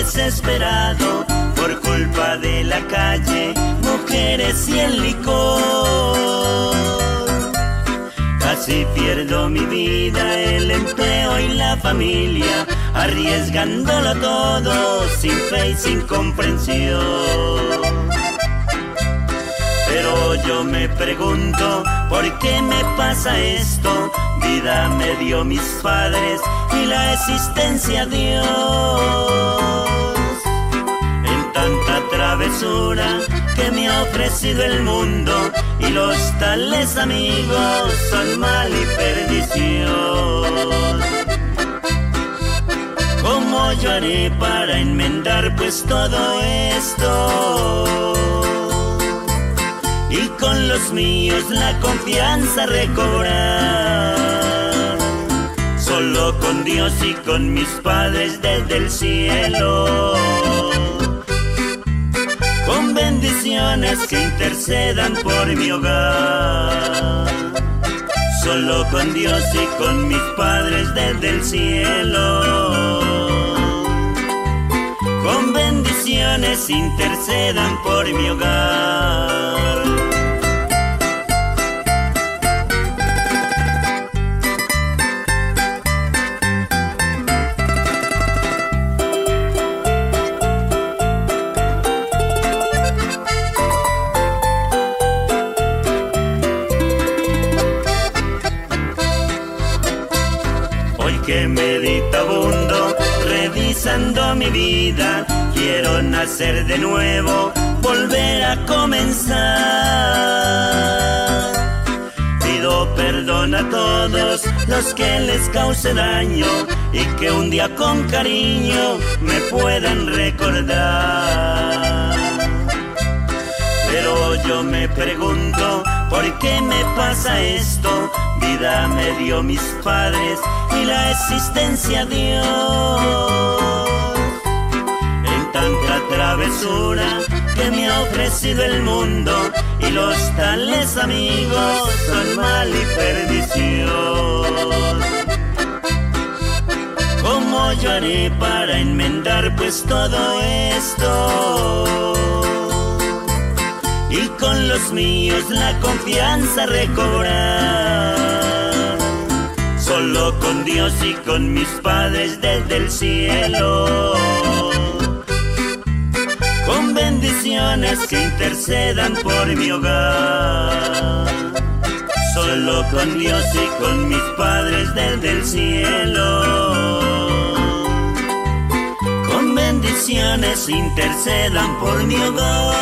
desesperado por culpa de la calle, mujeres y el licor. Casi pierdo mi vida, el empleo y la familia, arriesgándolo todo sin fe y sin comprensión. Pero yo me pregunto, ¿por qué me pasa esto? Vida me dio mis padres y la existencia Dios. En tanta travesura que me ha ofrecido el mundo, y los tales amigos son mal y perdición. ¿Cómo yo haré para enmendar pues todo esto? Y con los míos la confianza recobrar. Solo con Dios y con mis padres desde el cielo, con bendiciones que intercedan por mi hogar. Solo con Dios y con mis padres desde el cielo, con bendiciones intercedan por mi hogar. Hoy que meditabundo, revisando mi vida, quiero nacer de nuevo, volver a comenzar. Pido perdón a todos los que les cause daño, y que un día con cariño me puedan recordar. Pero yo me pregunto, ¿por qué me pasa esto? Vida me dio mis padres y la existencia Dios. En tanta travesura que me ha ofrecido el mundo, y los tales amigos son mal y perdición. ¿Cómo yo haré para enmendar pues todo esto? Y con los míos la confianza recobrar. Solo con Dios y con mis padres desde el cielo, con bendiciones que intercedan por mi hogar. Solo con Dios y con mis padres desde el cielo, con bendiciones intercedan por mi hogar.